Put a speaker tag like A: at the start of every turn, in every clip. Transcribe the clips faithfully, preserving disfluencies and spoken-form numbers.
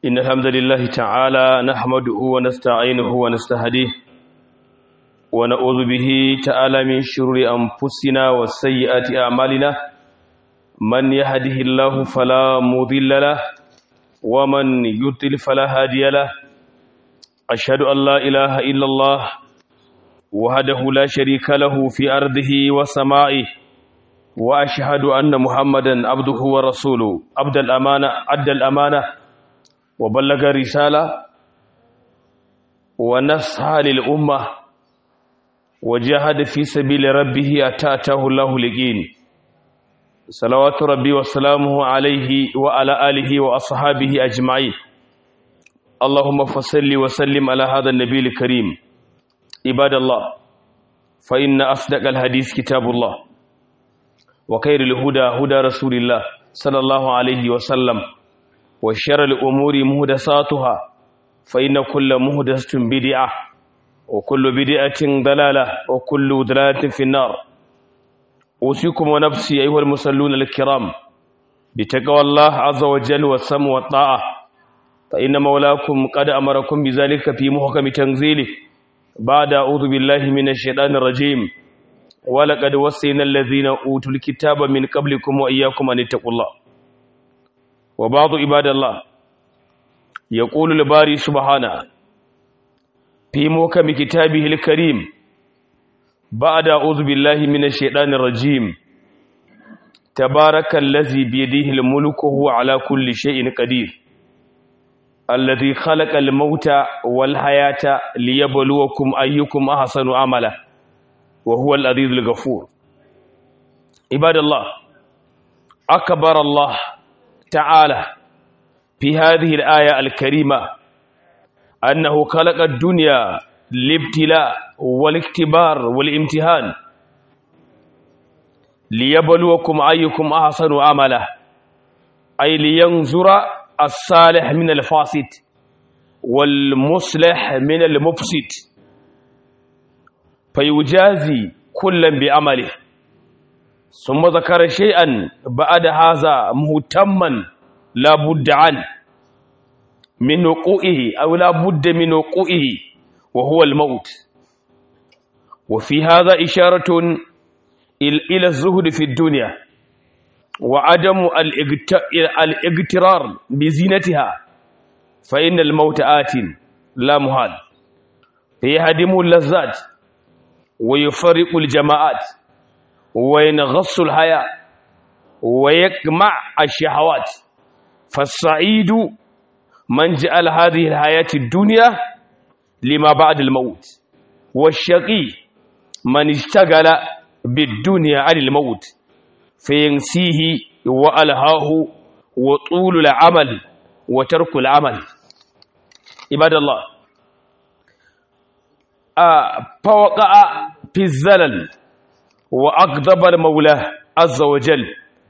A: إن الحمد لله تعالى نحمده ونستعينه ونستهديه ونعوذ به تعالى من شرور أنفسنا وسيئات أعمالنا من يهده الله فلا مضل له ومن يضلل فلا هادي له أشهد أن لا إله إلا الله وحده لا شريك له في أرضه وسمائه وأشهد أن محمدا عبده ورسوله أبدى الأمانة أدى الأمانة وبلغ الرسالة ونصح للأمة وجاهد في سبيل ربه حتى أتاه الله اليقين صلوات ربي وسلامه عليه وعلى آله وأصحابه أجمعين اللهم فصل وسلم على هذا النبي الكريم عباد الله فإن أصدق الحديث كتاب الله وخير الهدى هدى رسول الله صلى الله عليه وسلم وشر الأمور مهدساتها فإن كل مهدسة بدعة وكل بدعة ضلالة وكل ضلالة في النار أوصيكم ونفسي أيها المصلون الكرام بتقوى الله عز وجل والسمع والطاعة فإن مولاكم قد أمركم بذلك في محكم تنزيله بعد أعوذ بالله من الشيطان الرجيم ولقد وصينا الذين أوتوا الكتاب من قبلكم وإياكم أن اتقوا الله وبعض عباد الله يقول الباري سبحانه في محكم كتابه الكريم بعد أعوذ بالله من الشيطان الرجيم تبارك الذي بيده الملك وهو على كل شيء قدير الذي خلق الموت والحياة ليبلوكم أيكم أحسن عملا وهو العزيز الغفور عباد الله أكبر الله تعالى في هذه الآية الكريمة أنه خلق الدنيا للابتلاء والاختبار والامتحان ليبلوكم أيكم أحسن عملا أي لينظر الصالح من الفاسد والمصلح من المفسد فيجازي كلا بعمله ثم ذكر شيئا بعد هذا مهتما لا بد عنه من وقوعه أو لا بد من وقوعه وهو الموت وفي هذا إشارة إلى الزهد في الدنيا وعدم الاغترار بزينتها فإن الموت آت لا محال فيهدم اللذات ويفرق الجماعات وينغص الحياة ويجمع الشهوات فالسعيد من جعل هذه الحياة الدنيا لما بعد الموت والشقي من اشتغل بالدنيا عن الموت فينسيه وألهاه وطول العمل وترك العمل عباد الله فوقع في الزلل وأغضب المولى عز وجل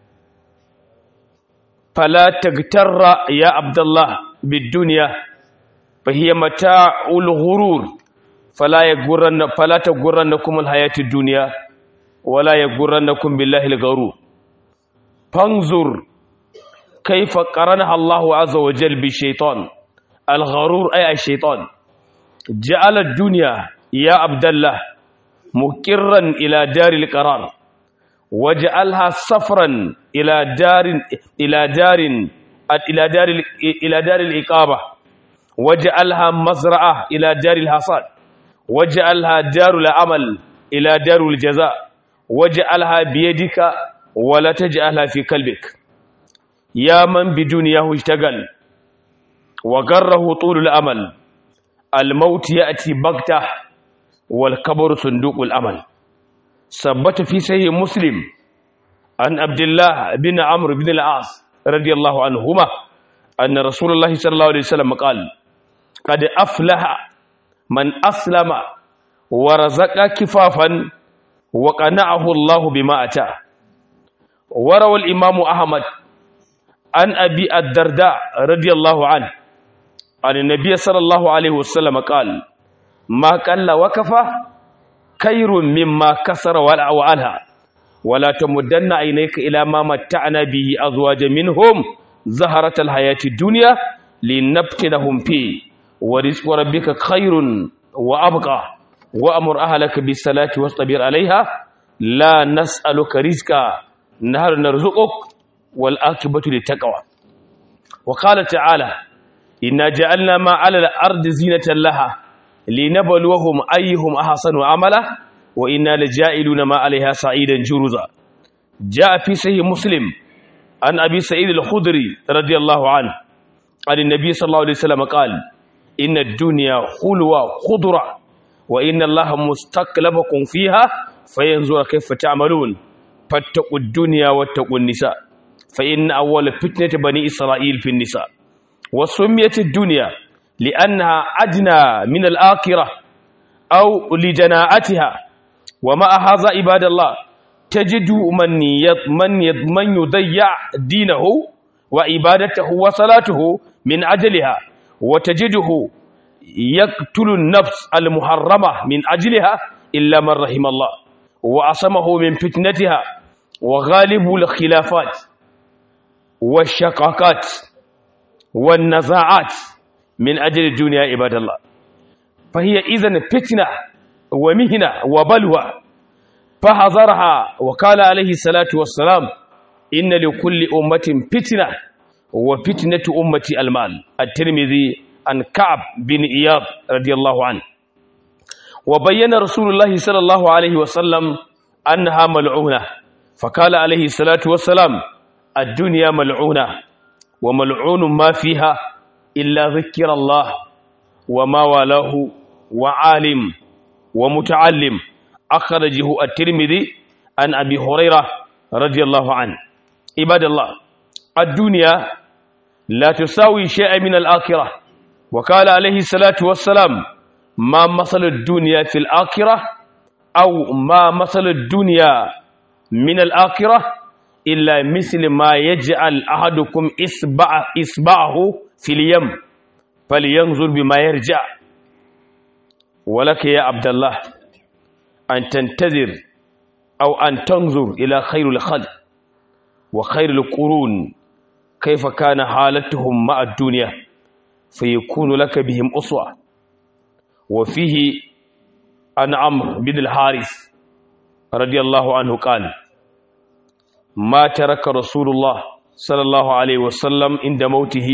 A: فلا تغتر يا عبد الله بالدنيا فهي متاع الغرور فلا يغرن فلا تغرنكم الحياة الدنيا ولا يغرنكم بالله الغرور فانظر كيف قرنها الله عز وجل بالشيطان الغرور أي الشيطان جعل الدنيا يا عبد الله مقرا إلى دار القرار وجعلها سفرا إلى دار إلى دار إلى دار إلى دار الإقامة وجعلها مزرعة إلى دار الحصاد وجعلها دار العمل إلى دار الجزاء وجعلها بيدك ولا تجعلها في قلبك يا من بدنياه اشتغل وغره طول الأمل الموت يأتي بغتة والقبر صندوق الأمل ثبت في صحيح مسلم عن عبد الله بن عمرو بن العاص رضي الله عنهما أن رسول الله صلى الله عليه وسلم قال قد أفلح من أسلم ورزق كفافا وقنعه الله بما أتاه وروى الإمام أحمد عن أبي الدرداء رضي الله عنه عن النبي صلى الله عليه وسلم قال ما قل وكفى خير مما كسر وعلها ولا تمدن عينيك إلى ما متعنا به أزواجا منهم زهرة الحياة الدنيا لنفتنهم فيه ورزق ربك خير وأبقى وأمر أهلك بالصلاة واصطبر عليها لا نسألك رزقا نحن نرزقك والعاقبة للتقوى. وقال تعالى إنا جعلنا ما على الأرض زينة لها لنبلوهم أيهم أحسن عملا وإنا لجائلون ما عليها صعيدا جرزا. جاء في صحيح مسلم عن أبي سعيد الخدري رضي الله عنه عن النبي صلى الله عليه وسلم قال إن الدنيا خلوة خضرة وإن الله مستقلبكم فيها فينظر كيف تعملون فاتقوا الدنيا واتقوا النساء فإن أول فتنة بني إسرائيل في النساء. وسميت الدنيا لأنها أدنى من الآخرة أو لجناعتها. ومع هذا عباد الله تجد من من من يضيع دينه وعبادته وصلاته من أجلها وتجده يقتل النفس المحرمة من أجلها إلا من رحم الله وعصمه من فتنتها. وغالب الخلافات والشقاقات والنزاعات من أجل الدنيا عباد الله، فهي إذن فتنة ومهنة وبلوى فحذرها. وقال عليه الصلاة والسلام إن لكل أمة فتنة وفتنة أمتي المال. الترمذي عن كعب بن إياض رضي الله عنه. وبين رسول الله صلى الله عليه وسلم أنها ملعونة فقال عليه الصلاة والسلام الدنيا ملعونة وملعون ما فيها إلا ذكر الله وما والاه وعالم ومتعلم. أخرجه الترمذي عن أبي هريرة رضي الله عنه. عباد الله الدنيا لا تساوي شيئا من الآخرة. وقال عليه الصلاة والسلام ما مثل الدنيا في الآخرة أو ما مثل الدنيا من الآخرة إلا مثل ما يجعل أحدكم إصبع إصبعه في اليم فلينظر بما يرجع. ولك يا عبد الله أن تنتظر أو أن تنظر إلى خير الخلق وخير القرون كيف كان حالتهم مع الدنيا فيكون لك بهم أسوة. وفيه عن عمرو بن الحارث رضي الله عنه قال ما ترك رسول الله صلى الله عليه وسلم عند موته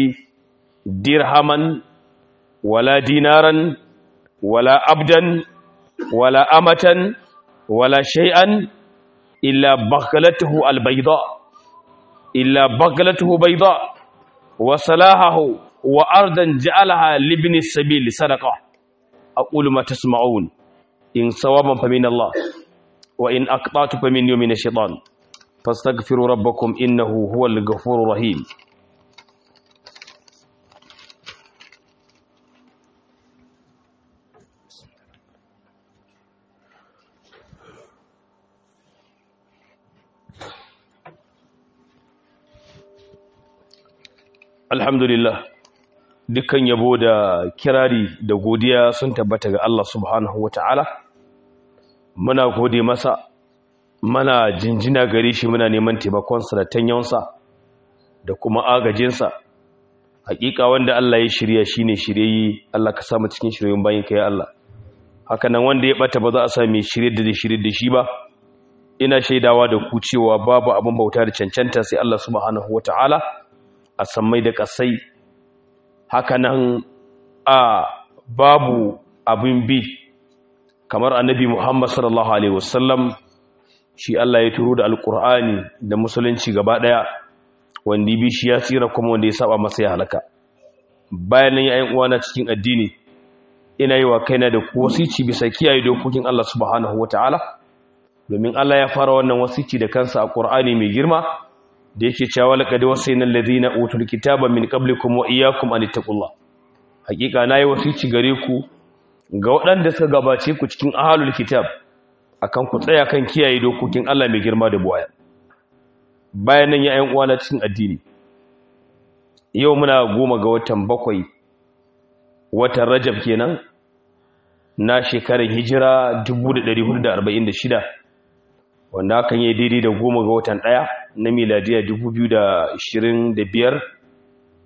A: درهما ولا دينارا ولا عبدا ولا أمة ولا شيئا إلا بغلته البيضاء إلا بغلته بيضاء وصلاحه وأرضا جعلها لابن السبيل صدقة. أقول ما تسمعون إن صوابا فمن الله وإن أقطعت فمن يوم الشيطان فاستغفروا ربكم إنه هو الغفور الرحيم. Alhamdulillah, dukkan yabo da kirari da godiya sun tabbata ga Allah subhanahu wata'ala. Muna gode masa, muna jinjina gare shi, muna neman taimakonsa da tanyansa da kuma agajinsa. Hakika wanda Allah ya shirya shine shirye, Allah ka samu cikin shiryoyin bayin ka ya Allah. Haka nan wanda ya bata ba za a sami shirye da zai shirye da shi ba. Ina shaidawa da ku cewa babu abin bauta da cancanta sai Allah subhanahu wata'ala a sammai da ƙasai. Hakanan a babu abin bi kamar annabi Muhammad sallallahu alaihi wasallam, shi Allah ya turo da alkur'ani da musulunci gaba daya, wanda bi shi ya tsira kuma wanda ya saba masa ya halaka. Bayan nan yayin uwana cikin addini, ina yi wa kaina da ku wasici bisa kiyaye dokokin Allah subhanahu wataala, domin Allah ya fara wannan wasici da kansa a Qur'ani mai girma da yake cewa laqad wasayna alladhina utul kitaba min qablikum wa iyyakum an taqullah. Hakika nayi wasici gare ku ga waɗanda suka gabace ku cikin ahlul kitab akan ku tsaya kan kiyaye dokokin Allah mai girma da buwaya. Bayan nan ya ayyukan uwana cikin addini, yau muna goma ga watan bakwai, watan Rajab kenan, na shekarar hijira dubu da ɗari hudu da arba'in da shida, wanda hakan yi daidai da goma ga watan ɗaya na miladiya dubu biyu da ashirin da biyar,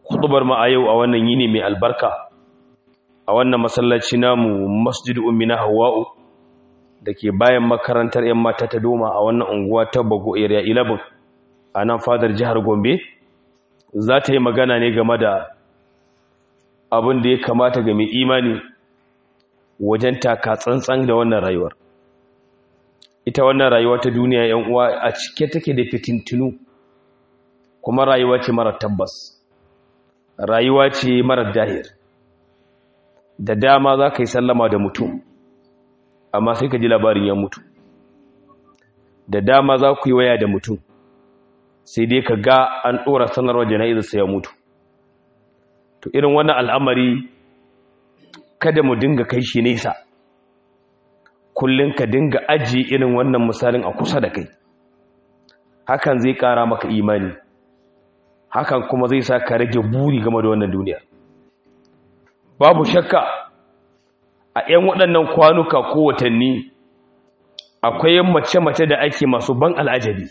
A: hudubar mu a yau a wannan yini mai albarka a wannan masallaci namu Masjid Ummina Hawwa'u dake bayan makarantar ƴan mata ta Doma a wannan unguwa ta Bago area eleven a nan fadar jihar Gombe za ta yi magana ne game da abin da ya kamata ga mai imani wajen taka tsantsan da wannan rayuwar. Ita wannan rayuwa ta duniya ƴan uwa a cike take da fitintunu, kuma rayuwa ce mara tabbas, rayuwa ce mara dahir. Da dama za ka yi sallama da mutum amma sai ka ji labarin ya mutu, da dama za ku yi waya da mutum sai dai ka ga an ɗora sanarwar jana'izarsa ya mutu. To irin wannan al'amari kada mu dinga kai shi nesa, kullum ka dinga ajiye irin wannan misalin a kusa da kai. Hakan zai ƙara maka imani, hakan kuma zai sa ka rage buri game da wannan duniya. Babu shakka a 'yan waɗannan kwanuka ko watanni akwai mace-mace da ake masu ban al'ajabi.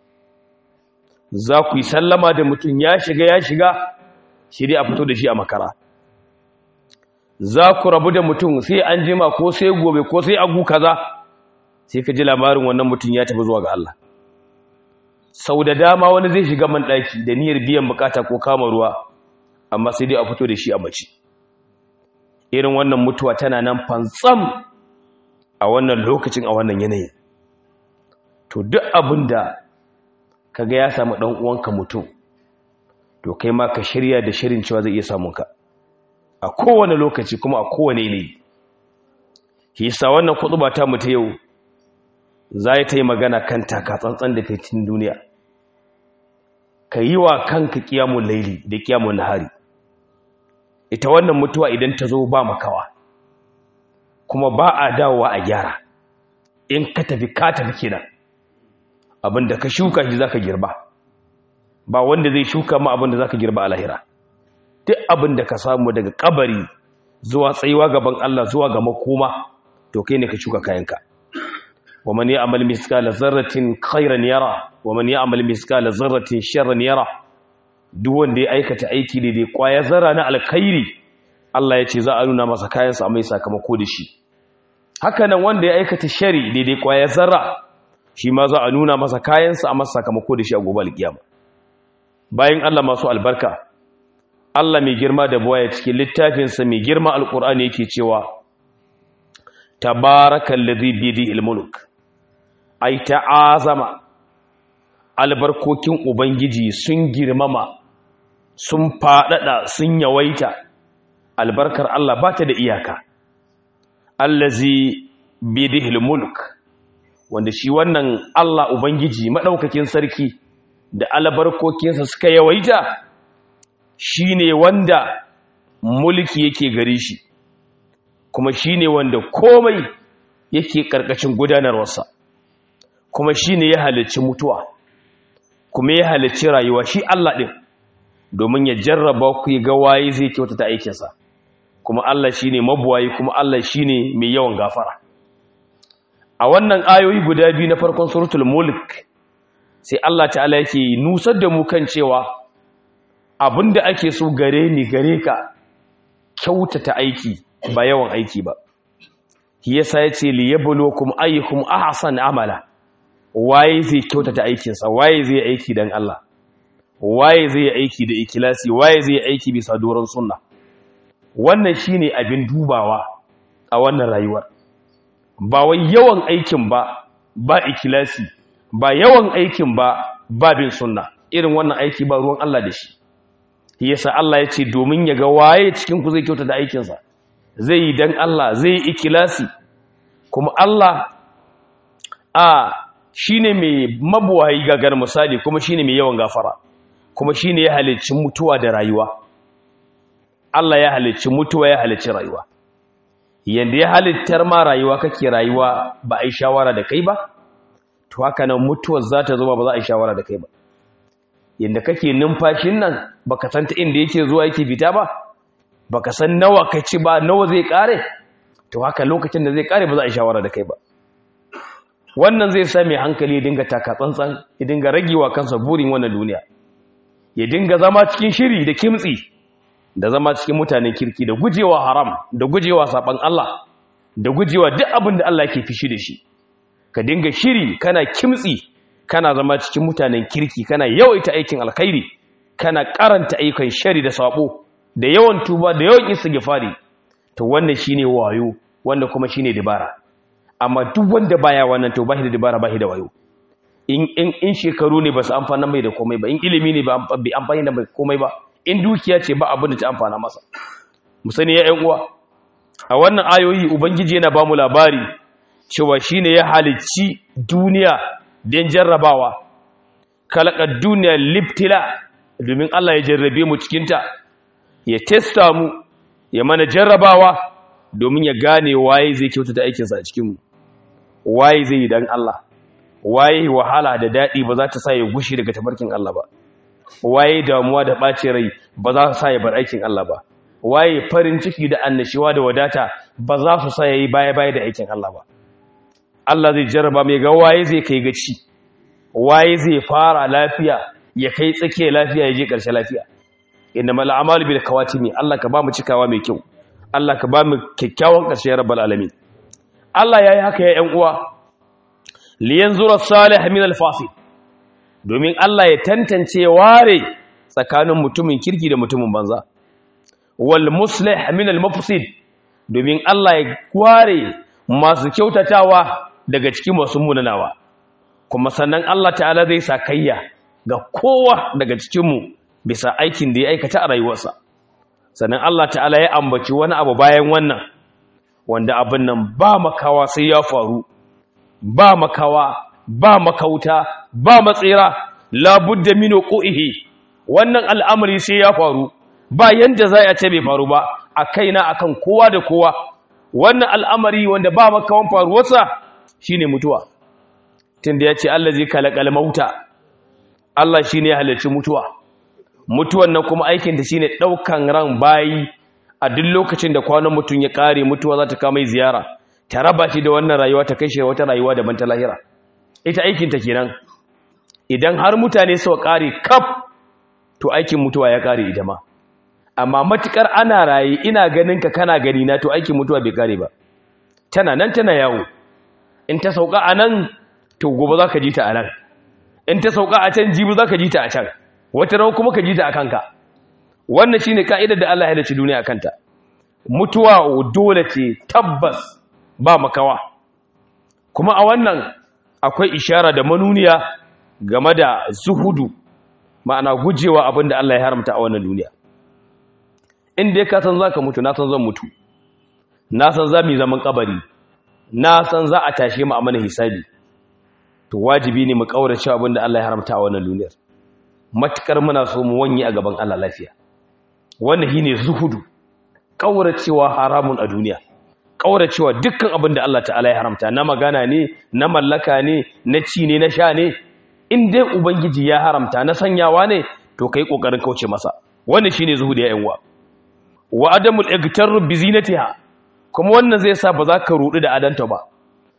A: Za ku yi sallama da mutum ya shiga ya shiga shi dai a fito da shi a makara. Za ku rabu da mutum sai an jima ko sai gobe ko sai agu kaza sai ka ji labarin wannan mutum ya tafi zuwa ga Allah. Sau da dama wani zai shiga man ɗaki da niyyar biyan bukata ko kama ruwa amma sai dai a fito da shi a mace. Irin wannan mutuwa tana nan fantsam a wannan lokacin, a wannan yanayin. To duk abin da kaga ya samu ɗan uwanka mutum, to kai ma ka shirya da shirin cewa zai iya samun ka a kowane lokaci kuma a kowane yanayi. Hisa wannan kutuba ta mu ta yau za ta yi magana kan taka tsantsan da fitin duniya. Ka yi wa kanka kiyamun laili da kiyamun nahari. Ita wannan mutuwa idan ta zo ba makawa, kuma ba a dawowa a gyara. In ka tafi ka tafi kenan, abinda ka shuka shi zaka girba. Ba wanda zai shuka ma abinda zaka girba a lahira. Duk abinda ka samu daga kabari zuwa tsayuwa gaban Allah zuwa ga makoma, to kai ne ka shuka kayanka. Wa man ya'mal mithqala dharratin khairan yara wa man ya'mal mithqala dharratin sharran yara. Duk wanda ya aikata aiki daidai kwaya zarra na alkhairi, Allah ya ce za a nuna masa kayansa a mai sakamako da shi. Haka nan wanda ya aikata shari daidai kwaya zarra, shi ma za a nuna masa kayansa a masa sakamako da shi a gobe alkiyama. Bayan Allah masu albarka, Allah mai girma da buwaya cikin littafinsa mai girma alkur'ani yake cewa tabarakallazi biyadihil mulk. Ai ta'azama, albarkokin ubangiji sun girmama, sun fadada, sun yawaita. Albarkar Allah ba ta da iyaka. Allazi biyadihil mulk, wanda shi wannan Allah ubangiji madaukakin sarki da albarkokinsa suka yawaita, shine wanda mulki yake gare shi, kuma shine wanda komai yake karkashin gudanarwarsa, kuma shine ya halicci mutuwa, kuma ya halicci rayuwa, shi Allah din, domin ya jarraba ku ga waye zai kyautata aikinsa. Kuma Allah shine mabuwayi, kuma Allah shine mai yawan gafara. A wannan ayoyi guda biyu na farkon suratul mulk sai Allah ta'ala yake nusar da mu kan cewa abinda ake so gare ni gare ka kyautata aiki ba yawan aiki ba. Shi yasa yace li yabluwakum ayyukum ahsan amala. Waye zai kyautata aikinsa, waye zai aiki dan Allah, waye zai aiki da ikhlasi, waye zai aiki bisa doron sunna. Wannan shine abin dubawa a wannan rayuwar. Ba wai yawan aikin ba ba ikhlasi, ba yawan aikin ba babin sunna. Irin wannan aiki ba ruwan Allah da shi. Shi yasa Allah ya ce domin ya ga waye cikin ku zai kyautata aikinsa, zai yi dan Allah, zai yi ikhlasi. Kuma Allah a shine mai mabuwayi gagar misali, kuma shine mai yawan gafara, kuma shine ya halicci mutuwa da rayuwa. Allah ya halicci mutuwa, ya halicci rayuwa. Yanda ya halittar ma rayuwa kake rayuwa ba a yi shawara da kai ba, to haka nan mutuwar za ta zo ba za a yi shawara da kai ba. Yanda kake numfashin nan baka san ta inda yake zuwa yake fita ba, baka san nawa ka ci ba, nawa zai kare, to haka lokacin da zai kare ba za a yi shawara da kai ba. Wannan zai sa mai hankali ya dinga taka tsantsan, ya dinga ragewa kansa burin wannan duniya. ya dinga zama cikin shiri da kimtsi da zama cikin mutanen kirki da gujewa haram da gujewa saban Allah da gujewa duk abin da Allah yake fishi da shi ka dinga shiri kana kimtsi kana zama cikin mutanen kirki kana yawaita aikin alkhairi kana karanta ayyukan shari da sabo da yawan tuba da yawan istighfari to wannan shine wayo wanda kuma shine dabara amma duk wanda baya wannan to bashi da dabara bashi da wayo in in in shekaru ne ba su amfana mai da komai ba in ilimi ne ba bai amfani da mai komai ba in dukiya ce ba abin da ta amfana masa mu sani ya ƴan uwa a wannan ayoyi ubangiji yana ba mu labari cewa shine ya halicci duniya don jarrabawa kalakar duniya liftila domin Allah ya jarrabe mu cikinta ya testa mu ya mana jarrabawa domin ya gane waye zai kyautata aikinsa a cikinmu waye zai yi don Allah waye wahala da daɗi ba za ta sa ya gushi daga tabarkin Allah ba waye damuwa da ɓacin rai ba za su sa ya bar aikin Allah ba waye farin ciki da annashiwa da wadata ba za su sa ya yi baya-baya da aikin Allah ba Allah zai jarraba mai ga waye zai kai gaci waye zai fara lafiya ya kai tsakiya lafiya ya je ƙarshe lafiya innamal a'malu bil khawatimi Allah ka ba mu cikawa mai kyau Allah ka ba mu kyakkyawan ƙarshe ya rabbal alamin Allah yayi haka ya ƴan uwa liyanzura salih min al fasid domin Allah ya tantance ware tsakanin mutumin kirki da mutumin banza wal muslih min al mufsid domin Allah ya ware masu kyautatawa daga cikin masu munanawa kuma sannan Allah ta'ala zai sa kayya ga kowa daga cikinmu bisa aikin da ya aikata a rayuwarsa sannan Allah ta'ala ya ambaci wani abu bayan wannan wanda abin nan ba makawa sai ya faru ba makawa ba makauta ba matsira labudda min uqihi wannan al'amari sai ya faru ba yanda za a ce bai faru ba a kaina akan kowa da kowa wannan al'amari wanda ba makawan faruwarsa shine mutuwa tunda yace allazi kalaqal mauta Allah shine ya halarci mutuwa mutuwan nan kuma aikin ta shine daukan ran bayi a duk lokacin da kwanan mutun ya kare mutuwa za ta kama ziyara ta raba shi da wannan rayuwa ta kai shi wata rayuwa daban ta lahira ita aikin ta kenan idan har mutane suka kare kaf to aikin mutuwa ya kare ita ma amma matukar ana raye ina ganin ka kana gani na to aikin mutuwa bai kare ba tana nan tana yawo in ta sauka anan to gobe zaka ji ta anan in ta sauka a can jibi zaka ji ta a can wata ran kuma ka ji ta a kanka wannan shine kaidar da Allah ya halicci duniya kanta mutuwa dole ce tabbas ba makawa kuma a wannan akwai ishara da manuniya game da zuhudu ma'ana gujewa abinda Allah ya haramta a wannan duniya inda ka san zaka mutu na san zan mutu na san za mu zaman kabari na san za a tashe mu a mana hisabi to wajibi ne mu kaurace abinda Allah ya haramta a wannan duniyar matukar muna so mu wanye a gaban Allah lafiya wannan shine zuhudu kauracewa haramun a duniya kauracewa dukkan abinda Allah ta'ala ya haramta na magana ne na mallaka ne na ci ne na sha ne in dai ubangiji ya haramta na sanyawa ne to kai kokarin kauce masa wannan shine zuhudu ya yanwa wa adamul igtarru bi zinatiha kuma wannan zai sa ba za ka rudu da adanta ba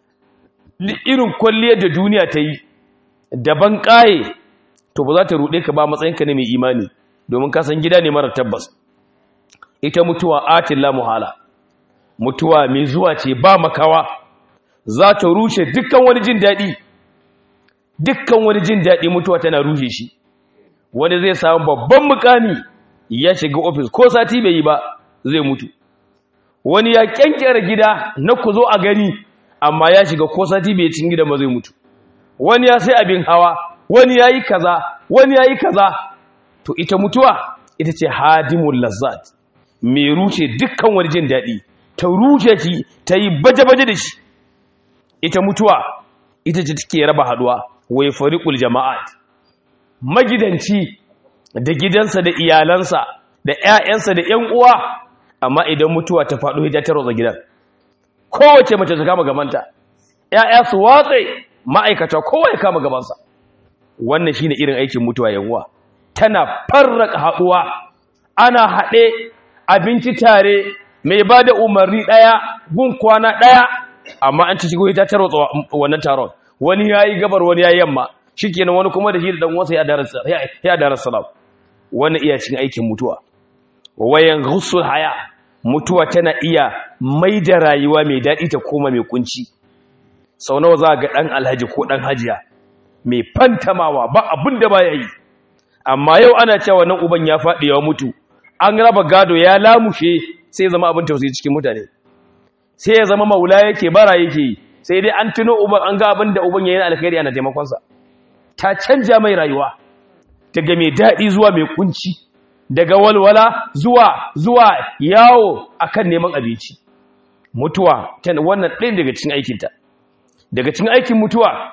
A: irin kwalliyar da duniya ta yi daban kaye to ba za ta rude ka ba matsayinka ne mai imani domin ka san gida ne mara tabbas ita mutuwa atilla muhala mutuwa mai zuwa ce ba makawa za ta rushe dukkan wani jin daɗi dukkan wani jin daɗi mutuwa tana rushe shi wani zai samu babban mukami ya shiga ofis ko sati bai yi ba zai mutu wani ya kyankyara gida na ku zo a gani amma ya shiga ko sati bai cin gida ba zai mutu wani ya sai abin hawa wani ya yi kaza wani ya yi kaza to ita mutuwa ita ce hadimul lazzat mai rushe dukkan wani jin daɗi ta rushe shi ta yi baje-baje da shi ita mutuwa ita ce take raba haduwa wai fariqul jama'at magidanci da gidansa da iyalansa da ƴaƴansa da ƴan uwa amma idan mutuwa ta faɗo ita ta rotsa gidan kowace mace ta kama gabanta ƴaƴa su watse ma'aikata kowa ya kama gabansa wannan shine irin aikin mutuwa yan uwa tana farraka haduwa ana haɗe abinci tare mai bada umarni daya gun kwana daya amma an ci shigo ita ta rotsa wannan taron wani yayi gabar wani yayi yamma shikenan wani kuma da shi da dan uwansa ya darasa ya darasa salam wannan iya cikin aikin mutuwa wayan ghussul haya mutuwa tana iya maida rayuwa mai dadi ta koma mai kunci sau nawa za ga dan alhaji ko dan hajiya mai fantamawa ba abin da baya yi amma yau ana cewa nan uban ya fadi ya mutu an raba gado ya lamushe sai ya zama abin tausayi cikin mutane sai ya zama maula yake bara yake sai dai an tuno uban an ga abin da uban yayin alkhairi ana taimakon sa ta canja mai rayuwa daga mai dadi zuwa mai kunci daga walwala zuwa zuwa yawo akan neman abinci mutuwa tana wannan ɗin daga cikin aikinta daga cikin aikin mutuwa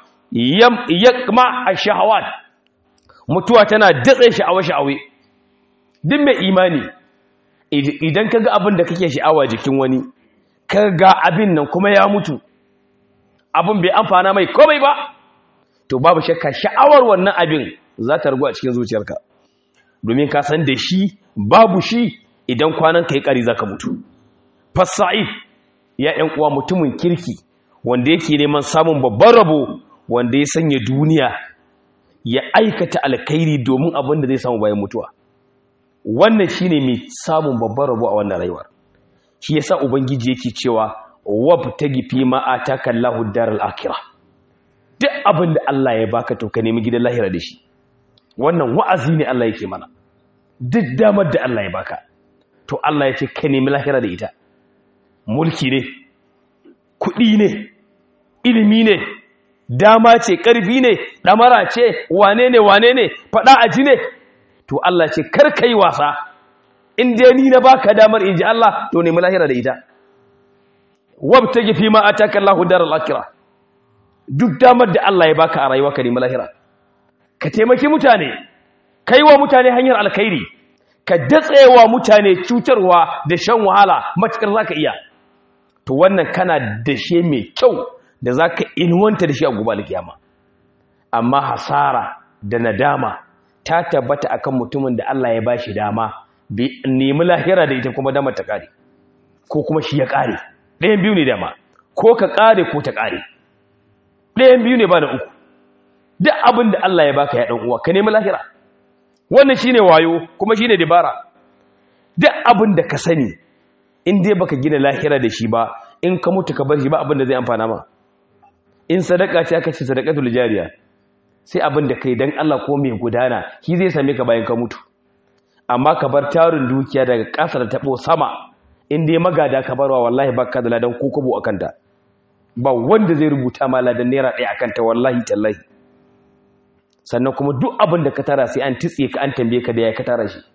A: yakma ash-shahawat mutuwa tana datse sha'awa-sha'awe duk mai imani idan kaga abin da kake sha'awa jikin wani kaga abin nan kuma ya mutu abin bai amfana mai komai ba to babu shakka sha'awar wannan abin za ta ragu a cikin zuciyarka domin ka san da shi babu shi idan kwanan kai kari zaka mutu fasa'id ya ƴan uwa mutumin kirki wanda yake neman samun babban rabo wanda ya sanya duniya ya aikata alkhairi domin abin da zai samu bayan mutuwa wannan shine mai samun babban rabo a wannan rayuwar shi yasa ubangiji yake cewa wabtagi fi ma ataka Allahu daral akhirah duk abin da Allah ya baka to ka nemi gidan lahira da shi wannan wa'azi ne Allah yake mana duk damar da Allah ya baka to Allah ya ce ka nemi lahira da ita mulki ne kuɗi ne ilimi ne dama ce ƙarfi ne ɗamara ce wane ne wane ne faɗa aji ne to Allah ce kar ka yi wasa in dai ni na baka damar in ji Allah to nemi lahira da ita wabtagi fi ma ataka Allahu daral akhirah duk damar da Allah ya baka a rayuwa ka nemi lahira ka taimaki mutane kai wa mutane hanyar alkhairi ka datsewa mutane cutarwa da shan wahala matukar zaka iya to wannan kana dashe mai kyau da zaka inwanta da shi a gobe alkiyama amma hasara da nadama ta tabbata akan mutumin da Allah ya bashi dama bi nemi lahira da ita kuma dama ta kare ko kuma shi ya kare ɗayan biyu ne dama ko ka kare ko ta kare ɗayan biyu ne ba da uku duk abin da Allah ya baka ya dan uwa ka nemi lahira wannan shine wayo kuma shine dabara duk abin da ka sani in dai baka gina lahira da shi ba in ka mutu ka bar shi ba abin da zai amfana ma in sadaka ce aka ce sadaqatul jariya sai abin da kai dan Allah ko mai gudana shi zai same ka bayan ka mutu amma ka bar tarin dukiya daga kasar tabo sama in dai magada ka barwa wallahi baka da ladan ko kobo akan ta ba wanda zai rubuta ma ladan naira ɗaya akan ta wallahi tallahi sannan kuma duk abin da ka tara sai an titse ka an tambaye ka da ya ka tara shi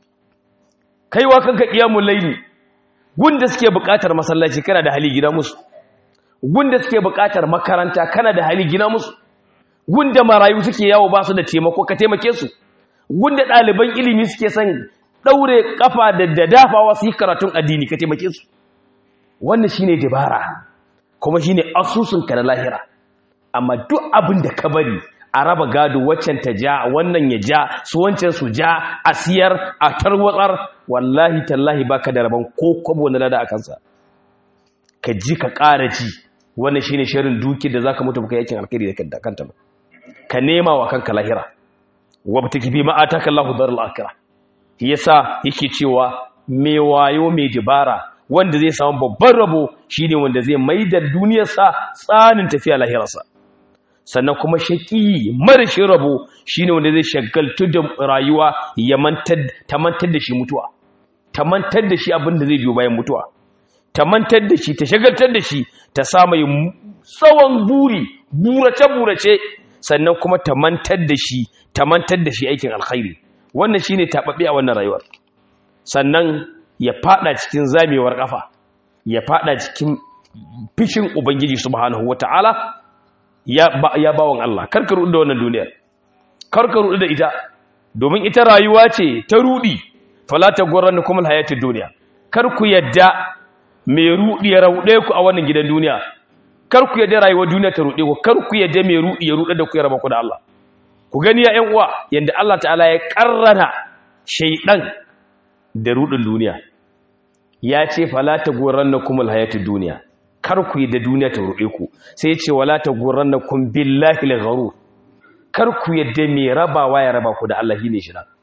A: kaiwa kanka qiyamul layli gunda suke buƙatar masallaci kana da hali gina musu gunda suke buƙatar makaranta kana da hali gina musu gunda marayu suke yawo ba su da taimako ka taimake su gunda ɗaliban ilimi suke son ɗaure kafa da da dafawa su yi karatun addini ka taimake su wannan shine dabara kuma shine asusun ka na lahira amma duk abin da ka bari a raba gado waccan ta ja wannan ya ja su wancan su ja a siyar a tarwatsar wallahi tallahi baka da rabon ko kwabo na lada a kansa ka ji ka ƙara ji wannan shine shirin duki da zaka mutu baka yakin alkhairi da kanta ba ka nema wa kanka lahira wabtaki bi ma ataka Allahu daral akhirah yasa yake cewa me wayo me dibara wanda zai samu babban rabo shine wanda zai maida duniyarsa tsanin tafiya lahirarsa sannan kuma shaki marashin rabo shine wanda zai shagaltu da rayuwa ya mantar ta mantar da shi mutuwa ta mantar da shi abin da zai biyo bayan mutuwa ta mantar da shi ta shagaltar da shi ta sa mai tsawon buri burace burace sannan kuma ta mantar da shi ta mantar da shi aikin alkhairi wannan shine tababbe a wannan rayuwar sannan ya fada cikin zamewar kafa ya fada cikin fishin ubangiji subhanahu wataala ya ba ya bawon Allah karka rudu da wannan duniyar karka rudu da ita domin ita rayuwa ce ta rudi fala tagurrannakum alhayatid dunya kar ku yadda me rudi ya raude ku a wannan gidan duniya kar ku yadda rayuwar duniya ta rude ku kar ku yadda me rudi ya rude da ku ya raba ku da Allah ku gani ya ƴan uwa yanda Allah ta'ala ya karrana shaydan da rudin duniya ya ce fala tagurrannakum alhayatid dunya kar ku yi da duniya ta ruɗe ku sai ya ce wala tagurrannakum billahi al-gharur kar ku yadda mai rabawa ya raba ku da Allah shine shi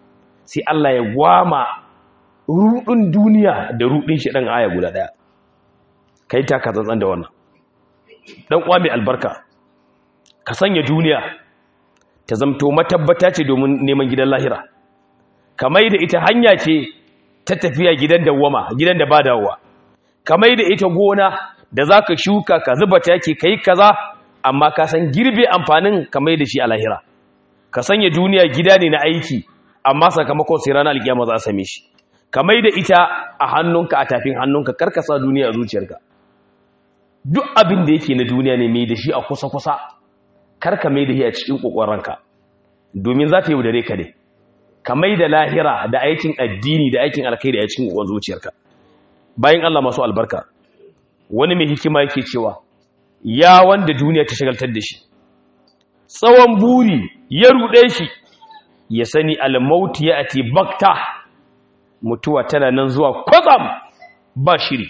A: sai Allah ya gwama rudin duniya da rudin shi dan aya guda daya kai ta ka tsantsan da wannan dan uwa mai albarka ka sanya duniya ta zamto matabbata ce domin neman gidan lahira kamar da ita hanya ce ta tafiya gidan dawwama gidan da ba dawowa kamar da ita gona da zaka shuka ka zuba taki kai kaza amma ka san girbe amfanin kamar da shi a lahira ka sanya duniya gida ne na aiki amma sakamakon sai ranar alkiyama za a same shi kamar da ita a hannunka a tafin hannunka karkasa duniya a zuciyarka duk abin da yake na duniya ne mai da shi a kusa-kusa karka mai da shi a cikin kokoranka domin za ta yi dare ka ne kamar da lahira da aikin addini da aikin alkhairi a cikin kokon zuciyarka bayan Allah masu albarka wani mai hikima yake cewa ya wanda duniya ta shagaltar da shi tsawon buri ya rude shi ya sani al-mauti ya'ti bakta mutuwa tana nan zuwa kwatsam ba shiri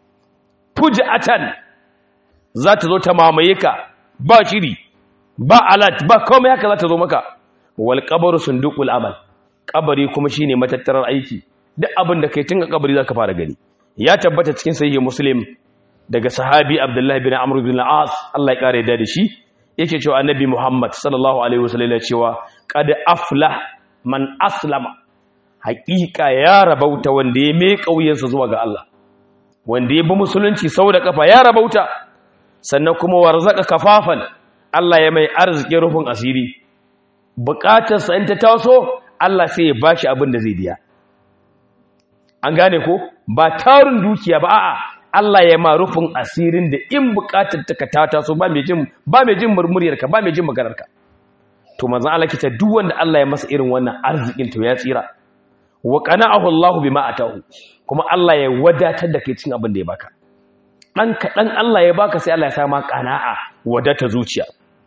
A: fujatan za ta zo ta mamaye ka ba shiri ba alat ba komai haka za ta zo maka wal qabru sunduqul amal kabari kuma shine matattarar aiki duk abin da kai tun a kabari zaka fara gani ya tabbata cikin sahih muslim daga sahabi abdullahi bin amr bin al-as Allah ya kare da shi yake cewa annabi muhammad sallallahu alaihi wasallam ya cewa qad aflah man aslama haqiqa ya rabauta wanda ya mai kauyensa zuwa ga Allah wanda ya bi musulunci sau da kafa ya rabauta sannan kuma warzaka kafafan Allah ya mai arziki rufin asiri bukatarsa in ta taso Allah sai ya bashi abin da zai biya an gane ko ba tarin dukiya ba a'a Allah ya ma rufin asirin da in bukatar ta ka ta taso ba mai jin ba mai jin murmuryarka ba mai jin maganarka to manzon Allah kita duk wanda Allah ya masa irin wannan arzikin to ya tsira wa qana'ahu Allahu bima atahu kuma Allah ya wadatar da kai cin abin da ya baka dan kadan Allah ya baka sai Allah ya sa ma qana'a wadata zuciya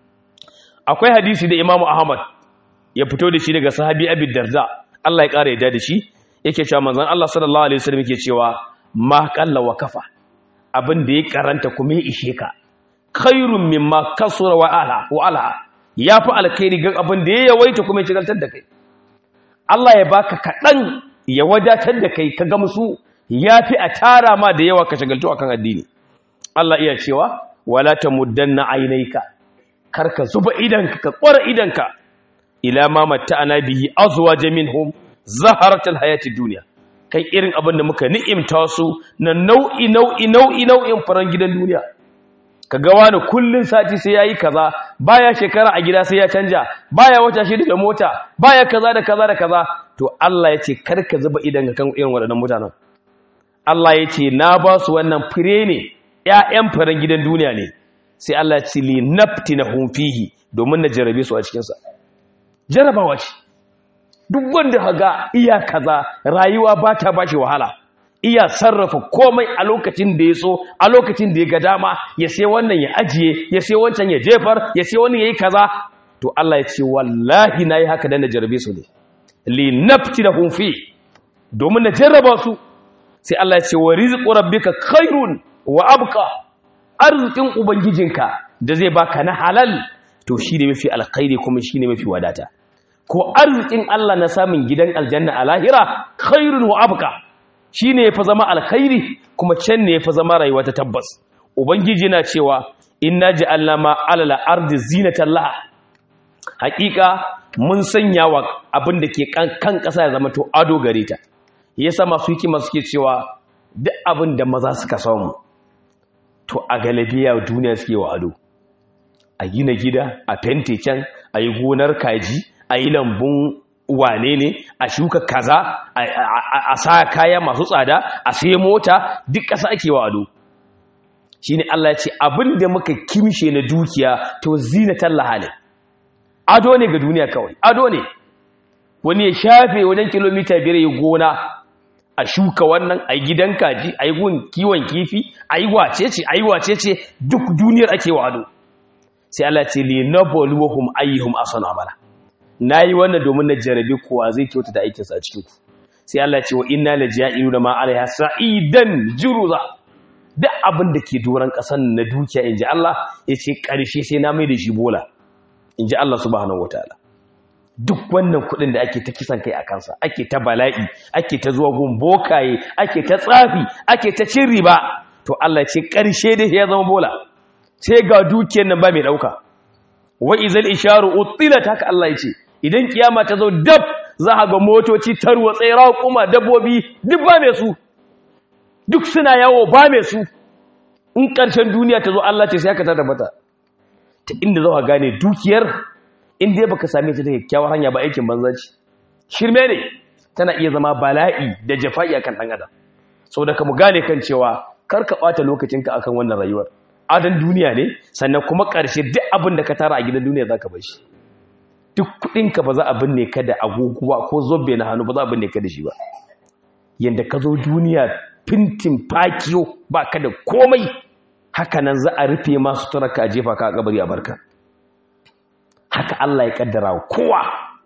A: akwai hadisi da Imam Ahmad ya fito da shi daga sahabi Abi Darda Allah ya kare yadda da shi yake cewa manzon Allah sallallahu alaihi wasallam yake cewa ma qalla wa kafa abin da ya karanta kuma ya ishe ka khairun mimma kasura wa ala wa ala yafi alkhairi ga abin da ya yawaita kuma ya shigaltar da kai Allah ya baka kadan ya wadatar da kai ka gamsu yafi a tara ma da yawa ka shigaltu akan addini Allah iya cewa wala tamuddanna aynayka karka zuba idanka ka kwara idanka ila ma matta'ana bihi azwaja minhum zaharatul hayatid dunya kai irin abin da muka ni'imta su na nau'i nau'i nau'i nau'in faran gidan duniya kaga wani kullun sati sai yayi kaza baya shekara a gida sai ya canja baya wata shi da mota baya kaza da kaza da kaza to Allah yace karka zuba idan kan irin wadannan mutanen Allah yace na ba su wannan fire ne ƴaƴan faran gidan duniya ne sai Allah ya ce li naftinahum fihi domin na jarabe su a cikin sa jarabawa ce duk wanda haga iya kaza rayuwa ba ta bashi wahala iya sarrafa komai a lokacin da ya so a lokacin da ya ga dama ya sai wannan ya ajiye ya sai wancan ya jefar ya sai wannan yayi kaza to Allah ya ce wallahi nayi haka dan na jarabe su ne li naftinahum fi domin na jarraba su sai Allah ya ce wa rizqu rabbika khairun wa abqa arzikin ubangijinka da zai baka na halal to shine mafi alkhairi kuma shine mafi wadata ko arzikin Allah na samun gidan aljanna a lahira khairun wa abqa shine yafi zama alkhairi kuma can ne yafi zama rayuwa ta tabbas ubangiji na cewa inna ja'alna ma alal ardi zinatan laha hakika mun sanya wa abin da ke kan kasa ya zama to ado gare ta yasa masu hikima suke cewa duk abin da maza suka samu to a galabiya duniya suke wa ado a gina gida a fente can a yi gonar kaji a yi lambun wane ne a shuka kaza a sa kaya masu tsada a sai mota duk ƙasa ake wa ado shi ne Allah ya ce abinda muka kimshe na dukiya to zinatan laha ne ado ne ga duniya kawai ado ne wani ya shafe wajen kilomita biyar ya gona a shuka wannan a gidan kaji a yi gun kiwon kifi a yi wacece a yi wacece duk duniyar ake wa ado sai Allah ce li nabluwahum ayyuhum ahsanu amala nayi wannan domin na jarabe kowa zai kyauta da aikinsa a cikin ku sai Allah ce wa inna laja'iluna ma alaiha sa'idan juruza duk abin da ke doran kasan na dukiya inji Allah yace karshe sai na mai da shi bola inji Allah subhanahu wataala duk wannan kuɗin da ake ta kisan kai a kansa, ake ta bala'i, ake ta zuwa gun bokaye, ake ta tsafi, ake ta cin riba, to Allah ce ƙarshe da ya zama bola, sai ga dukiyar nan ba mai ɗauka. Wa izal isharu uttilat, haka Allah ya ce, idan kiyama ta zo dab za a ga motoci tarwatse, raƙuma, dabbobi duk ba mai su, duk suna yawo ba mai su. In ƙarshen duniya ta zo Allah ce sai aka ta tabbata. Ta inda za a gane dukiyar, inda baka same ta da kyakkyawar hanya ba aikin banza ce, shirme ne, tana iya zama bala'i da jafa'i akan ɗan adam. Sau da ka mu gane kan cewa kar ka ɓata lokacinka akan wannan rayuwar. Adan duniya ne, sannan kuma ƙarshe duk abin da ka tara a gidan duniya za ka bar shi. Duk kuɗinka ba za a binne ka da agoguwa ko zobe na hannu ba za a binne ka da shi ba. Yanda ka zo duniya fintin fakiyo ba ka da komai, haka nan za a rufe masu turaka a jefa ka a kabari a barka. Haka Allah ya kaddara kowa.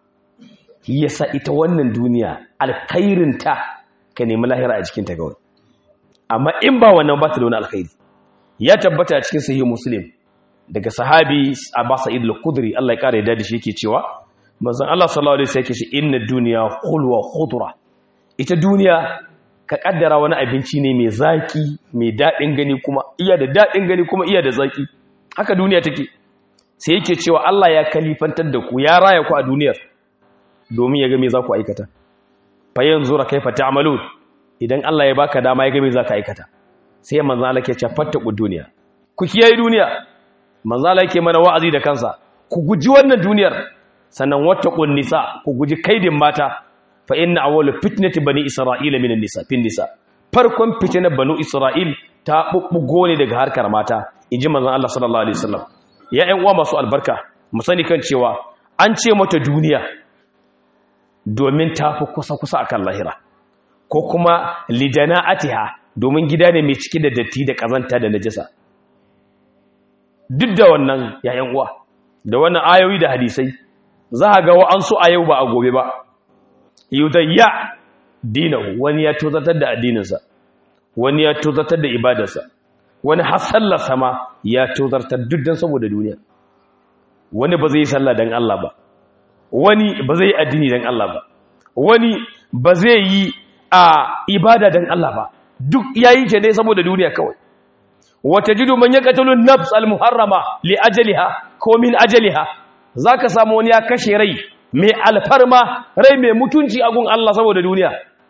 A: Yasa ita wannan duniya alkhairinta ka nemi lahira a cikin ta kawai. Amma in ba wannan ba ta da wani alkhairi. Ya tabbata a cikin sahih Muslim daga sahabi Abu Sa'id al-Khudri, Allah ya kare da shi, yake cewa manzon Allah sallallahu alaihi wasallam yake ce inna dunya khulwa khudra. Ita duniya ka kaddara wani abinci ne mai zaki, mai dadin gani, kuma iya da dadin gani kuma iya da zaki. Haka duniya take. Sai yake cewa Allah ya kalifantar da ku, ya raya ku a duniyar domin ya ga me za ku aikata. Fa yanzura kaifa ta'malun. Idan Allah ya baka dama ya ga me za ka aikata. Sai manzo Allah ke ce fattaku duniya, ku kiyaye duniya. Manzo Allah yake mana wa'azi da kansa, ku guji wannan duniyar. Sannan wattaqun nisa, ku guji kaidin mata. Fa inna awwal fitnati bani isra'ila min an-nisa fin nisa. Farkon fitinar banu isra'il ta bubbugo ne daga harkar mata, inji manzo Allah sallallahu alaihi wasallam. Ya ƴan uwa masu albarka, mu sani kan cewa an ce mata duniya domin ta fi kusa kusa akan lahira, ko kuma lidana'atiha, domin gida ne mai cike da datti da kazanta da najasa. Duk da wannan yayan uwa, da wannan ayoyi da hadisai, za a ga wa'ansu a yau ba a gobe ba, yudayya dinahu, wani ya tozartar da addininsa, wani ya tozartar da ibadarsa, wani har sallarsa ma ya tozartar duddan saboda duniya. Wani ba zai yi sallah don Allah ba, wani ba zai yi addini don Allah ba, wani ba zai yi a ibada don Allah ba, duk yayi ce ne saboda duniya kawai. Wata jidu man yaqtulu nafs al-muharrama li ajaliha ko min ajaliha, zaka samu wani ya kashe rai mai alfarma, rai mai mutunci a gun Allah saboda duniya.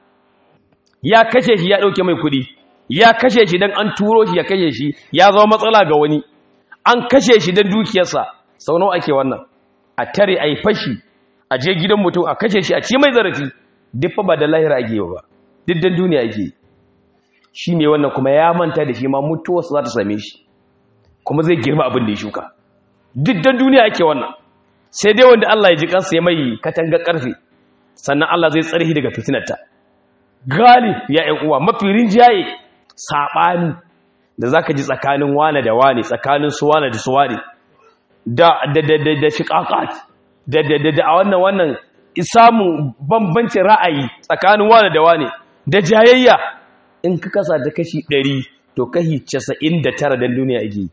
A: Ya kashe shi ya dauke mai kudi, ya kashe shi dan an turo shi ya kashe shi, ya zama matsala ga wani. An kashe shi dan dukiyarsa. Sau nawa ake wannan? A tare ai fashi, a je gidan mutum a kashe shi, a ci mai zarafi. Duk fa ba da lahira ake ba, duk dan duniya ake. Shi ne wannan kuma ya manta da shi ma mutuwarsa za ta same shi, kuma zai girma abin da ya shuka. Duk dan duniya ake wannan. Sai dai wanda Allah ya ji kansa ya mai katanga karfe, sannan Allah zai tsare shi daga fitinarta. Galib ya ƴan uwa, mafi rinjaye saɓani da zaka ji tsakanin wane da wane, tsakanin su wane da su wane, da da da da da shiqaqat, da da da da a wannan wannan samun bambancin ra'ayi tsakanin wane da wane, da jayayya. In ka kasa da kashi ɗari, to kashi casa'in da tara dan duniya ake.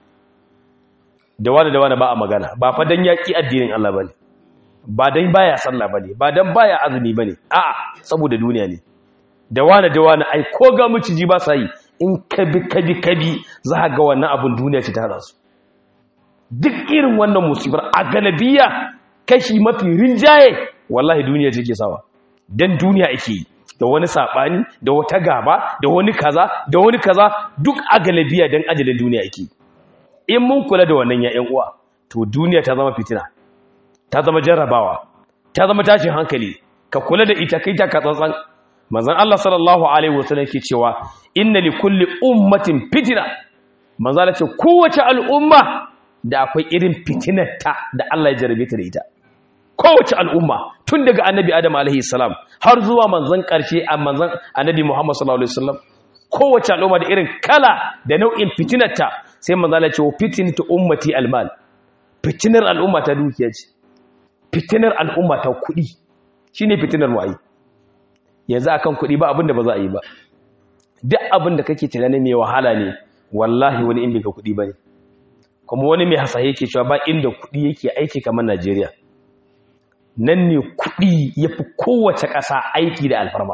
A: Da wane da wane ba a magana, ba fa dan yaki addinin Allah bane, ba dan baya sallah bane, ba dan baya azumi bane, a'a saboda duniya ne. Da wane da wane ai ko ga miciji ba sa yi, in kabi kabi kabi za ga wannan abun duniya ce ta hada su. Duk irin wannan musibar a galabiya kashi mafi rinjaye wallahi duniya ce ke sawa, dan duniya ake yi. Da wani saɓani, da wata gaba, da wani kaza, da wani kaza, duk a galabiya don ajalin duniya ake. In mun kula da wannan ya'yan uwa, to duniya ta zama fitina, ta zama jarrabawa, ta zama tashin hankali, ka kula da ita kai ta ka tsantsan. Manzon Allah sallallahu alaihi wasallam yake cewa inna li kulli ummatin fitina. Manzon Allah ce kowace al'umma da akwai irin fitinarta da Allah ya jarabe ta da ita. Kowace al'umma tun daga annabi Adam alaihi salam har zuwa manzon ƙarshe a manzon annabi Muhammad sallallahu alaihi wasallam, kowace al'umma da irin kala da nau'in fitinarta. Sai manzon Allah ce fitinatu ummati almal, fitinar al'umma ta dukiya ce, fitinar al'umma ta kuɗi shine fitinar mu ai. Yanzu akan kuɗi ba abin da ba za a yi ba. Duk abin da kake tunani mai wahala ne, wallahi wani in bai ka kuɗi bane. Kuma wani mai hasaye yake cewa ba inda kuɗi yake aiki kamar Najeriya. nan ne kuɗi ya fi kowace ƙasa aiki da alfarma.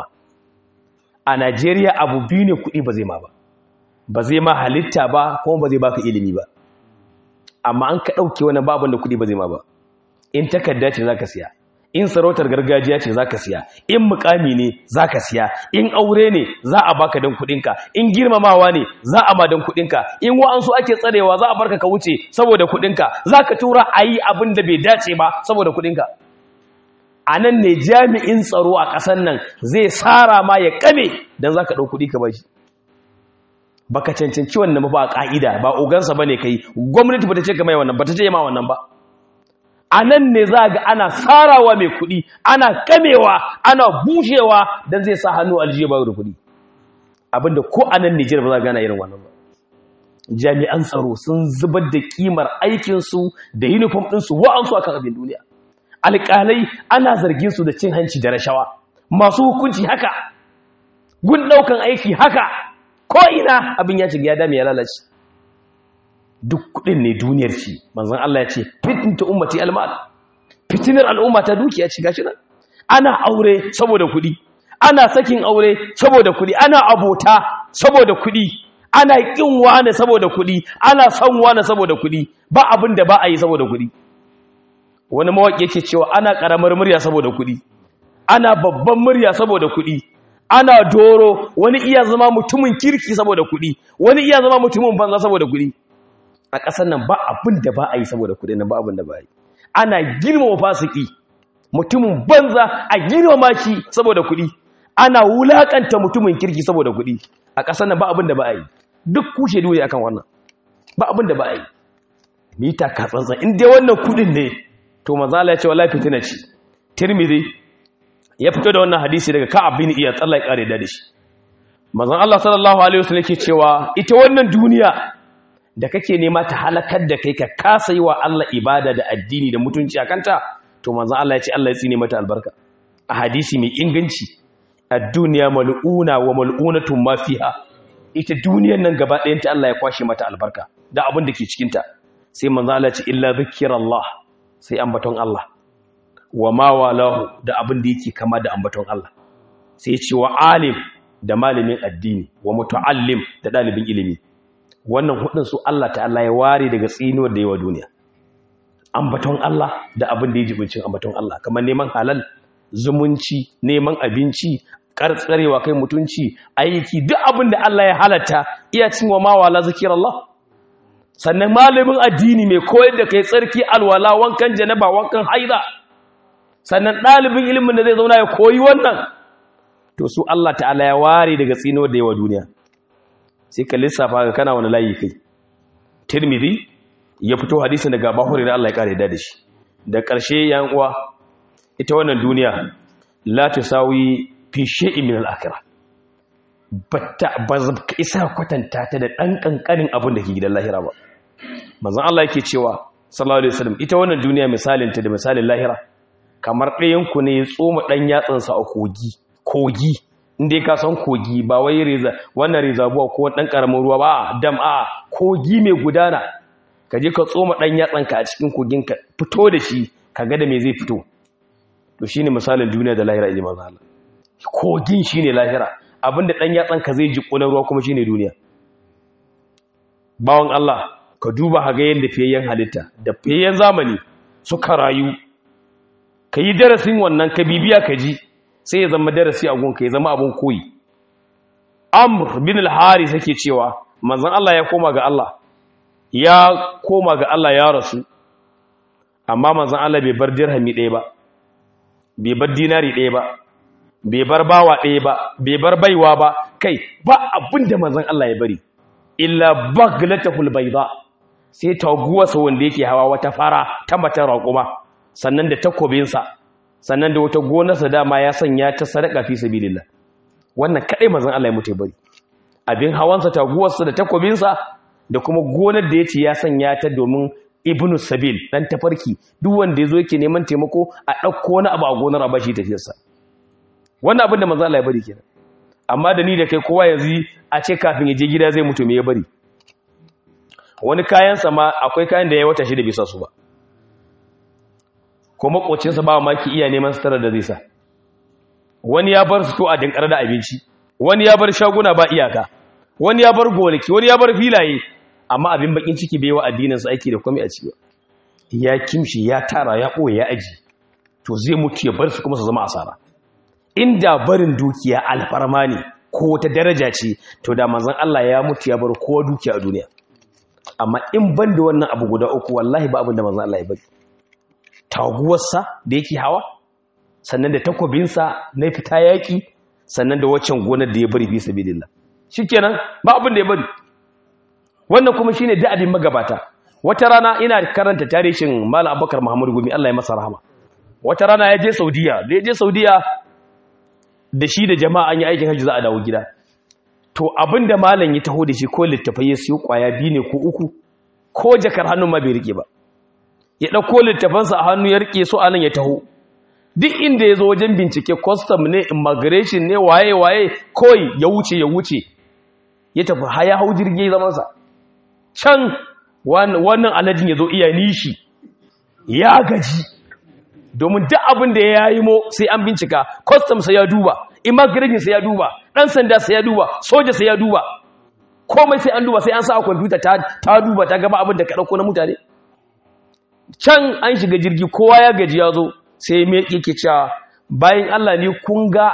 A: A Najeriya abu biyu ne kuɗi ba zai ma ba, ba zai ma halitta ba kuma ba zai baka ilimi ba. Amma an ka ɗauke wani babin da kuɗi ba zai ma ba. In takarda ce za ka siya, in sarautar gargajiya ce za ka siya, in mukami ne za ka siya, in aure ne za a baka don kuɗinka, in girmamawa ne za a ma don kuɗinka, in wa'ansu ake tsarewa za a barka ka wuce saboda kuɗinka, za ka tura a yi abin da bai dace ba saboda kuɗinka. A nan ne jami'in tsaro a ƙasar nan zai tsara ma ya kame don za ka ɗau kuɗi ka bashi. Ba ka cancanci wannan ba a ƙa'ida, ba ogansa ba ne ka yi, gwamnati ba ta ce ka mai wannan ba ta ce ma wannan ba. A nan ne za ga ana tsarawa mai kuɗi, ana kamewa, ana bushewa don zai sa hannu aljiya ba da kuɗi. Abinda ko a nan Nijar ba za gana irin wannan ba. Jami'an tsaro sun zubar da kimar aikinsu da uniform ɗinsu wa'ansu a kan abin duniya. Alƙalai ana zargin su da cin hanci da rashawa. Masu hukunci haka, gun ɗaukan aiki haka, ko ina abin ya shiga ya dame ya lalace. Duk kudin ne duniyar ci. Manzon Allah ya ce fitinta ummati almal, fitinar al'umma ta dukiya ci gashi nan. Ana aure saboda kudi, ana sakin aure saboda kudi, ana abota saboda kudi, ana kin wani saboda kudi, ana son wani saboda kudi, ba abin da ba a yi saboda kudi. Wani mawaki yake cewa ana karamar murya saboda kudi, ana babban murya saboda kudi, ana doro, wani iya zama mutumin kirki saboda kudi, wani iya zama mutumin banza saboda kudi. A ƙasar nan ba abin da ba a yi saboda kuɗi nan ba abin da ba a yi. Ana girmama fasiki, mutumin banza a girmama shi saboda kuɗi, ana wulaƙanta mutumin kirki saboda kuɗi. A ƙasar nan ba abin da ba a yi. Duk kushe dole akan wannan, ba abin da ba a yi. Mita ka tsantsan in dai wannan kuɗin ne to manzo Allah ya ce wallahi fitina ce. Tirmidhi ya fito da wannan hadisi daga Ka'ab bin Iyad, Allah ya kare da shi. Manzo Allah sallallahu alaihi wasallam yake cewa ita wannan duniya da kake nema ta halakar da kai ka kasa yi wa Allah ibada da addini da mutunci a kanta, to manzon Allah ya ce Allah ya tsine mata albarka. A hadisi mai inganci, ad-dunya mal'una wa mal'unatun ma fiha, ita duniyar nan gaba ɗayan ta Allah ya kwashe mata albarka da abin da ke cikin ta. Sai manzon Allah ya ce illa zikrallah, sai ambaton Allah, wa ma walahu, da abin da yake kama da ambaton Allah. Sai ya ce wa alim, da malamin addini, wa muta'allim, da dalibin ilimi. Wannan hudun su Allah ta'ala ya ware daga tsinuwar da yawa duniya. Ambaton Allah da abin da ya jibincin ambaton Allah, kamar neman halal, zumunci, neman abinci, kartsarewa kai mutunci, aiki, duk abin da Allah ya halatta iya cin wa mawala zikirallah. Sannan malamin addini mai koyar da kai tsarki, alwala, wankan janaba, wankan haida. Sannan ɗalibin ilimin da zai zauna ya koyi wannan, to su Allah ta'ala ya ware daga tsinuwar da yawa duniya. Sai ka lissafa ga kana wani layi kai. Tirmidhi ya fito hadisin daga Abu Hurairah, Allah ya kare da shi. Da ƙarshe yan uwa, ita wannan duniya la tusawi fi shay'in min al-akhirah. Batta bazab isa kwatanta ta da dan kankanin abin da ke gidan lahira ba. Manzon Allah yake cewa sallallahu alaihi wasallam ita wannan duniya misalin ta da misalin lahira kamar ɗayan ku ne ya tsoma dan yatsansa a kogi, kogi inda ka san kogi ba wai reza wannan reza buwa ko dan karamin ruwa ba, dam a kogi mai gudana, ka je ka tsoma dan yatsanka a cikin kogin ka fito da shi kaga da me zai fito. To shine misalin duniya da lahira idan manzo Allah, kogin shine lahira, abinda dan yatsanka zai ji kunan ruwa kuma shine duniya. Bawon Allah ka duba haga yanda fiyayen halitta da fiyayen zamani suka rayu, kai darasin wannan ka bibiya ka ji, sai ya zama darasi a gunka, ya zama abun koyi. Amr bin al-Haris yake cewa manzon Allah ya koma ga Allah, ya koma ga Allah ya rasu, amma manzon Allah bai bar dirhami ɗaya ba, bai bar dinari ɗaya ba, bai bar bawa ɗaya ba, bai bar baiwa ba, kai ba abin da manzon Allah ya bari illa baglatahul bayda, sai taguwarsa wanda yake hawa wata fara ta mata raƙuma, sannan da takobinsa, sannan da wata gonarsa dama ya sanya ta sadaka fi sabilillah. Wannan kadai manzon Allah ya mutu bari. Abin hawansa, taguwarsa da takobinsa, da kuma gonar da yace ya sanya ta domin ibnu sabil, dan tafarki, duk wanda yazo yake neman taimako a dauko wani abu a gonar a bashi tafiyarsa. Wannan abin da manzon Allah ya bari kenan. Amma da ni da kai kowa yanzu a ce kafin ya je gida zai mutu me ya bari? Wani kayan sa ma akwai kayan da ya wata shi da bisa su ba. ko makocinsa ba maki iya neman sutura da zai sa, wani ya bar su to a dinkar da abinci, wani ya bar shaguna ba iyaka, wani ya bar gonaki, wani ya bar filaye, amma abin bakin ciki bai wa addinin sa aiki da komai a ciki ya kimshi ya tara ya boye ya aji, to zai mutu ya bar su kuma su zama asara. Inda barin dukiya alfarma ne ko wata daraja ce, to da manzon Allah ya mutu ya bar kowa dukiya a duniya. Amma in ban da wannan abu guda uku wallahi ba abin da manzon Allah ya bari. Taguwarsa da yake hawa, sannan da takobinsa na fita yaƙi, sannan da waccan gonar da ya bari fi sabilillah. Shikenan ba abin da ya bari. Wannan kuma shine da abin magabata. Wata rana ina karanta tarihin Malam Abubakar Muhammad Gumi, Allah ya masa rahama. Wata rana ya je Saudiya, da ya je Saudiya da shi da jama'a an yi aikin hajji za a dawo gida. To abinda malam ya taho da shi ko littafai ya siyo kwaya biyu ne ko uku, ko jakar hannun ma bai rike ba. Ya ɗauko littafansa a hannu ya rike su anan ya taho. Duk inda ya zo wajen bincike custom ne, immigration ne, waye waye, kawai ya wuce ya wuce. Ya tafi haya hau jirgi zamansa. Can wannan aladin ya zo iya nishi, ya gaji. Domin duk abin da ya yi mo sai an bincika, custom sai ya duba, immigration sai ya duba, ɗan sanda sai ya duba, soja sai ya duba, komai sai an duba, sai an sa a kwamfuta ta duba ta gaba abin da ka ɗauko na mutane. Can an shiga jirgi kowa ya gaji ya zo, sai me yake cewa bayan Allah ne kun ga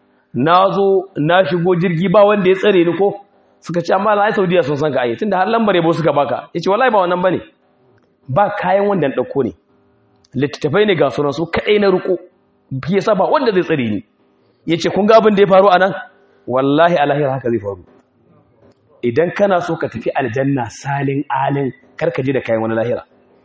A: na zo na shigo jirgi ba wanda ya tsare ni ko? Suka ce amma ai Saudiya sun san ka ai, tunda har lambar yabo suka baka. Yace wallahi ba wannan bane, ba kayan wanda na ɗauko ne. Littattafai ne ga sunan su kaɗai na riko, fi yasa ba wanda zai tsare ni. Ya ce kun ga abin da ya faru a nan, wallahi alahira haka zai faru. Idan kana so ka tafi aljanna salin alin, kar ka je da kayan wani lahira.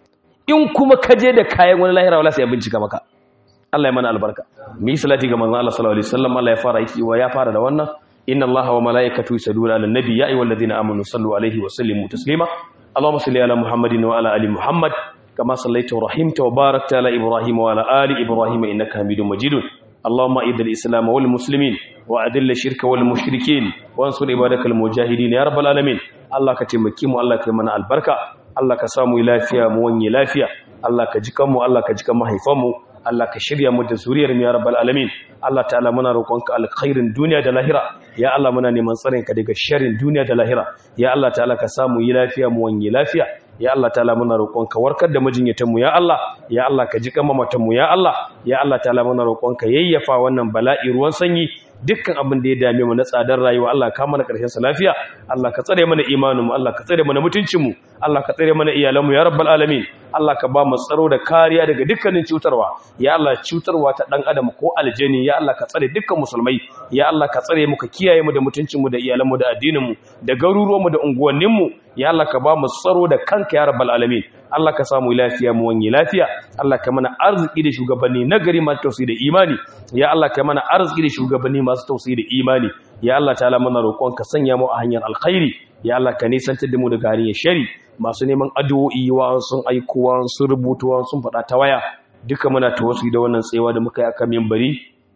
A: In kuma ka je da kayan wani lahira, wala sai ya bincika maka. Allah ya mana albarka. Mu yi salati ga manzon Allah sallallahu alaihi wasallam. Allah ya fara yi wa ya fara da wannan. Inna Allaha wa malaikatahu yusalluna ala nabi ya ayyuhalladhina amanu sallu alaihi wa sallimu taslima. Allahumma salli ala Muhammadin wa ala ali Muhammad. كما صليت ورحمت وباركت على إبراهيم وعلى آل إبراهيم إنك حميد مجيد. اللهم أعز الإسلام والمسلمين وأذل الشرك والمشركين وانصر عبادك المجاهدين يا رب العالمين. الله كتمكي mu, Allah ka mana albarka, Allah ka samu lafiya mu wanye lafiya, Allah ka jikan mu, Allah ka jikan mahaifan mu, Allah ka shirya mu da zuriyar mu ya rabbal alamin. Allah ta'ala muna roƙonka alkhairin duniya da lahira, ya Allah muna neman tsarin ka daga sharrin duniya da lahira, ya Allah ta'ala ka samu yi lafiya mu wanye lafiya, ya Allah ta'ala muna roƙonka warkar da majinyatan mu ya Allah, ya Allah ka jikan mamatan mu ya Allah, ya Allah ta'ala muna roƙonka yayyafa wannan bala'i ruwan sanyi, dukkan abin da ya dame mu na tsadar rayuwa Allah ka mana karshen sa lafiya, Allah ka tsare mana imanin mu, Allah ka tsare mana mutuncin mu, Allah ka tsare mana iyalan mu ya rabbal alamin. Allah ka ba mu tsaro da kariya daga dukkanin cutarwa, ya Allah cutarwa ta dan adam ko aljani, ya Allah ka tsare dukkan musulmai, ya Allah ka tsare mu ka kiyaye mu da mutuncin mu da iyalan mu da addinin mu da garuruwan mu da unguwannin mu, ya Allah ka ba mu tsaro da kanka ya rabbal alamin. Allah ka samu lafiya mu wani lafiya, Allah ka mana arziki da shugabanni nagari masu tausayi da imani, ya Allah ka mana arziki da shugabanni masu tausayi da imani, ya Allah ta'ala mana roƙon ka sanya mu a hanyar alkhairi, ya Allah ka nisantar da mu daga hanyar shari. Masu neman addu'o'i wa sun aikowa sun rubutuwa sun faɗa ta waya, duka muna tawassuli da wannan tsayawa da muka yi akan minbari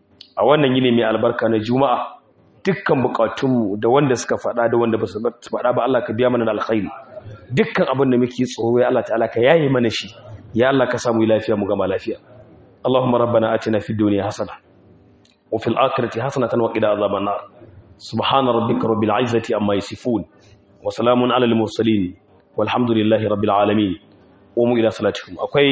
A: a wannan yini mai albarka na Juma'a. Dukkan bukatunmu da wanda suka faɗa da wanda ba su faɗa ba, Allah ka biya mana da alkhairi. Dukkan abin da muke tsoro ya Allah ta'ala ka yaye mana shi, ya Allah ka samu lafiya mu gama lafiya. Allahumma rabbana atina fid dunya hasana wa fil akhirati hasanatan wa qina adhaban nar. Subhana rabbika rabbil izzati amma yasifun wa salamun alal mursalin walhamdulillahi rabbil alamin. Qumu ila salatikum. Akwai